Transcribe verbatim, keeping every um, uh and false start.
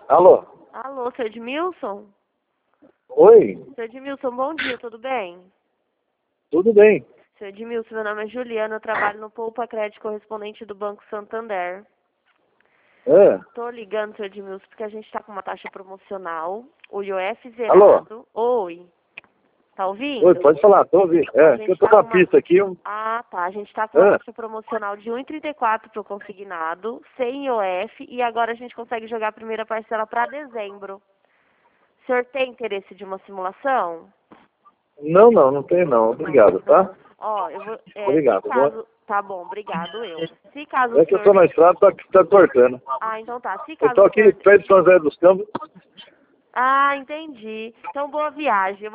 Alô? Alô, seu Edmilson? Oi? Seu Edmilson, bom dia, tudo bem? Tudo bem? Seu Edmilson, meu nome é Juliana, eu trabalho no Poupa Crédito correspondente do Banco Santander. É. Tô ligando, seu Edmilson, porque a gente tá com uma taxa promocional, o I O F Alô? zerado. Oi, tá ouvindo? Oi, pode falar, tô ouvindo. A É, que gente eu tô tá com a com uma... pista aqui. eu- Ah, tá, a gente tá com uma É. taxa promocional de um vírgula trinta e quatro pro consignado, sem I O F, e agora a gente consegue jogar a primeira parcela para dezembro. O senhor tem interesse de uma simulação? Não, não, não tem não. Obrigado, tá? Ó, eu vou... É, se Obrigado. caso... Tá bom, obrigado, eu. Se caso o É que eu senhor... tô na estrada, tá, tá cortando. Ah, então tá. Se Eu caso tô o aqui senhor... perto de São José dos Campos. Ah, entendi. Então, boa viagem. Eu